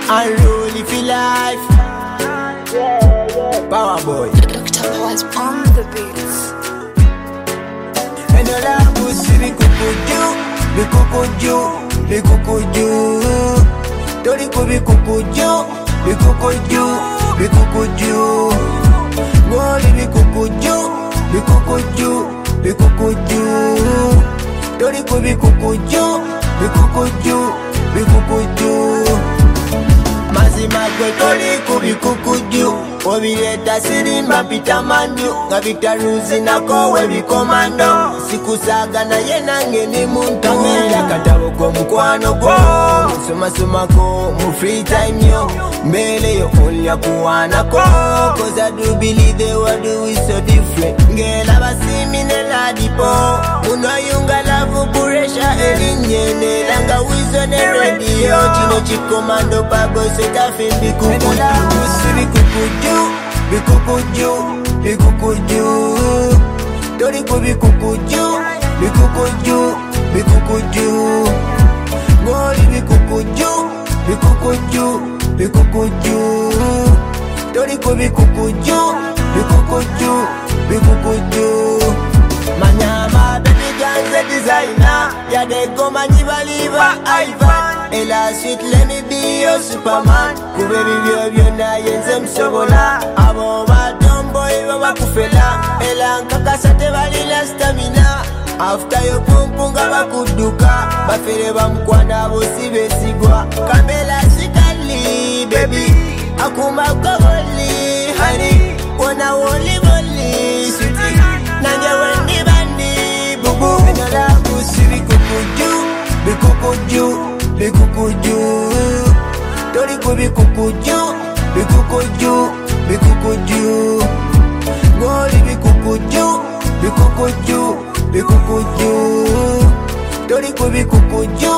unruly for life. Power boy. Dr. was on the beats. And all I could see me kukuju, Tori ko be kukuju, Goli be kukuju, Tori ko be kukuju, Mazima kwe tori ko be kukuju. Obireta sirimba pita manju, nga vitaruzi na kowe bikomando. Sikusaga na yenange ni muntu. Kamera katabo ko mukwano ko, soma ko mu free time yo. Mbele yo olya kuwana ko, cause I do believe the world is so different. Ngela basimi ne ladipo, unoyunga lavu kuresha elinyene. Langa wizo ne radio, chino chikomando pago setafi bikukuju. Bikukuju, Tori ko bikukuju, Goli bikukuju, Tori ko bikukuju. Manyama baby ganze designer, ya de goma nyibaliva Ivan. Ela sweet let me be your Superman. Kubebi byo na yenze msobola. Abo batomboy baba kufela. Ela nkakasate balila stamina. After yo pumpunga bakuduka. Bafere bamkwana bosi besigwa. Kamela sikali baby, akuma kogoli honey. Wana woli woli sweetie, nanye wendi bandi bubu. Enola kusibi bikukuju, Tori ko bikukuju, Goli bikukuju, Tori ko bikukuju.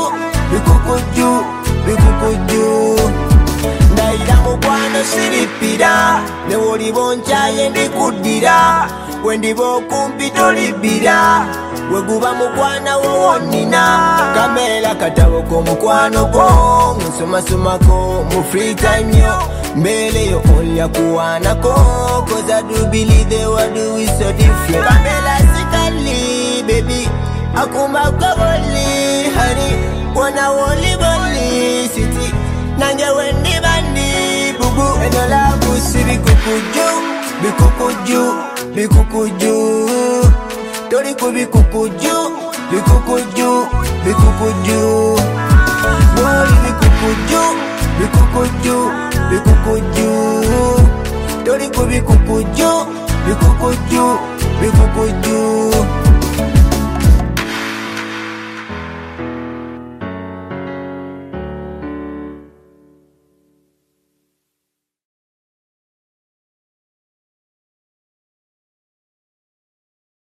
Ndaira mukwano siripira, ne woli boncha yendi kudira. Wendi bokumpi tolibira, weguba mukwana wowonina. Kamera katabo ko mukwano ko, soma ko mu free time yo. Mbele yo olya kuwana ko, cause I do believe the world is so different. Kamera sikali baby, akuma kogoli honey. Wana woli boli city, nange wendi bandi bubu. Enola kusi bikukuju, Tori ko bikukuju, Goli bikukuju, Tori ko bikukuju.